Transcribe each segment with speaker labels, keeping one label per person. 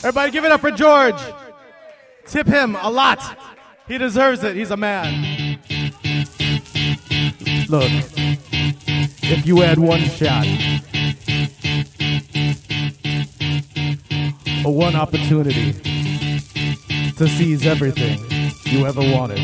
Speaker 1: Everybody give it up for George. Tip him a lot. He deserves it. He's a man. Look, if you had one shot or one opportunity to seize everything you ever wanted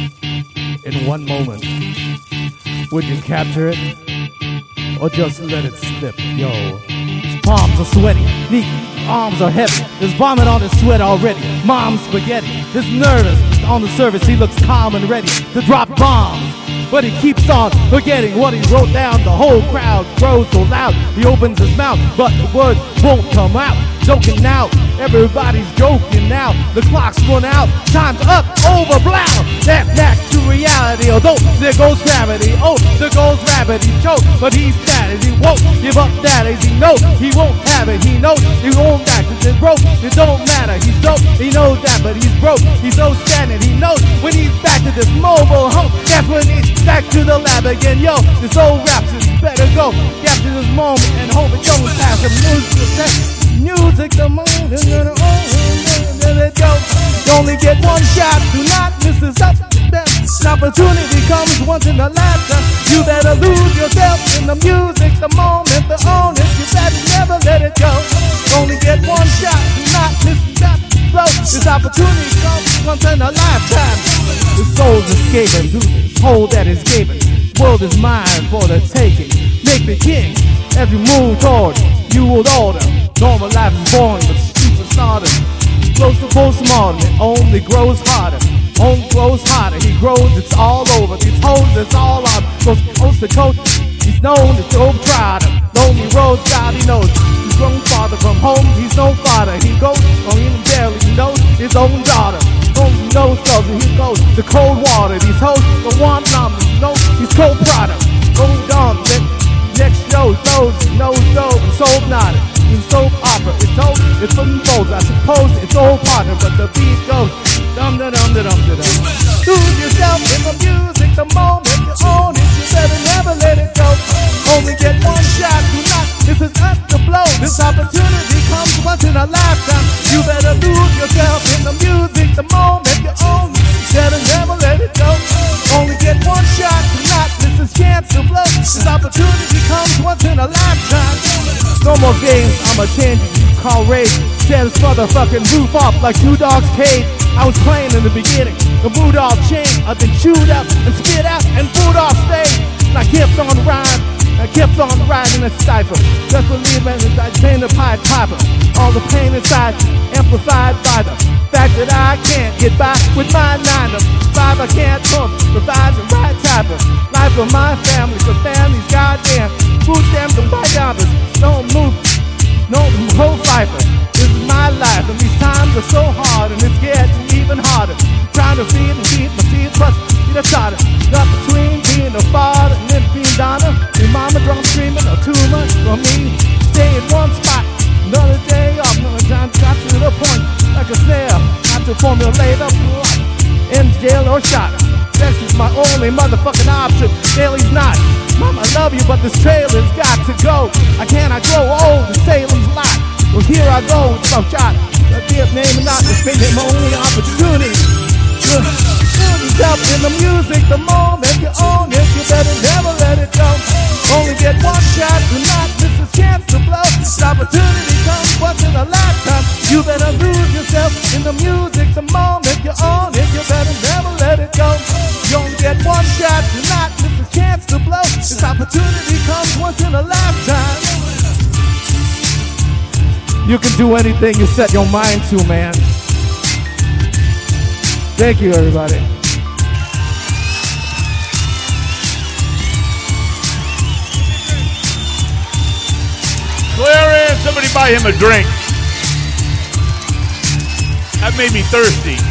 Speaker 1: in one moment, would you capture it or just let it slip? Yo, his palms are sweaty, his arms are heavy, there's vomit on his sweat already. Mom's spaghetti, he's nervous on the surface, he looks calm and ready to drop bombs. But he keeps on forgetting what he wrote down. The whole crowd grows so loud, he opens his mouth, but the words won't come out. Joking now, everybody's joking now. The clock's run out, time's up, over, blow. Snap back to reality, although there goes gravity. Oh, there goes rabbit, he choked, but he's static. He won't give up that as he knows he won't have it. He knows he won't back, it's broke, it don't matter. He's dope, he knows that, but he's broke. He's so standing, he knows when he's back to this mobile home, that's when he's back to the lab again. Yo, this old raps is better go capture this moment and hope it don't pass the music, the moment, let it go. You only get one shot, do not miss this up. This opportunity comes once in a lifetime. You better lose yourself in the music, the moment, the onus. You better never let it go. You only get one shot, do not miss that flow. This opportunity comes once in a lifetime. The soul's escaping through this hole that is gaping. World is mine for the taking. Make me king as we move toward new world order. Normal life is born with streets of stardom. Close to postmodern, it only grows harder. Home grows hotter, he grows, it's all over. These hoes, it's all on. Goes coast to coast, he's known as Joe Trotter. Lonely roads out, he knows. He's grown farther from home, he's no father. He goes, or even barely, he knows his own daughter. Only knows those, and he goes to cold water. These hoes don't want numbers, no, he's cold product. Hold on, next show, those, knows those, and sold not it. In soap opera, it's old, it's unfolds. I suppose it's old partner, but the beat goes dum da dum da dum da dum. Lose yourself in the music, the moment you own it, you better never let it go. Only get one shot, do not, this is not to blow. This opportunity comes once in a lifetime. You better lose yourself in the music, the moment you own it, you better never let it go. Only get one shot, do not miss this chance to blow. This opportunity comes once in a lifetime. No more games, I'ma change it. Call rage, tear this motherfucking roof off like two dogs' cage. I was playing in the beginning, the mood all changed. I've been chewed up and spit out and booed off stage. And I kept on rhyme, I kept on riding a cipher. Just believe me, I pain the Pied Piper. All the pain inside, amplified by the fact that I can't get by with my 9 to 5. I can't provide the right type of life for my family. For family's goddamn food stamps and buy dollars. Don't move, no whole cipher. This is my life, and these times are so hard, and it's getting even harder. Trying to feed and feed my feet, plus be the starter. Not between being a father and then being Donna. Your mama drum screaming, or too much for me. Stay in one spot, another day off, another time got to the point. Like a snail, not to formulate a plot. In jail or shot. This is my only motherfucking option. Daly's not. Mama, I love you, but this trailer's got to go. I cannot grow old in Salem's lot. Well, here I go with some shot. I can't name it not, this ain't my only opportunity. Yourself in the music, the moment you own it, you better never let it go. Only get one shot, do not miss a chance to blow. This opportunity comes once in a lifetime. You better lose yourself in the music, the moment you own it, you better never let it go. You only get one shot, do not miss a chance to blow. This opportunity comes once in a lifetime. You can do anything you set your mind to, man. Thank you, everybody.
Speaker 2: Clarence, somebody buy him a drink. That made me thirsty.